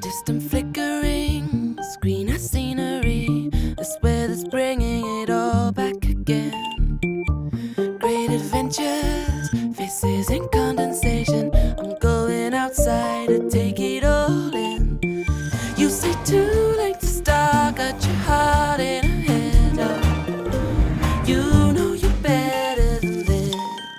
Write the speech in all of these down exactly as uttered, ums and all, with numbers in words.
Distant flickering, screen of scenery. This weather's bringing it all back again. Great adventures, faces in condensation. I'm going outside to take it all in. You say too late to start, got your heart in a head. You know you're better than this.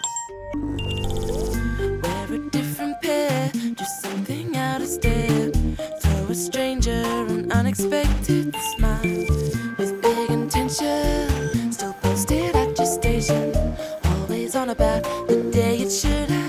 We're a different pair, do something out of step. Throw a stranger an unexpected smile. With big intention, still posted at your station. Always on about the day it should have.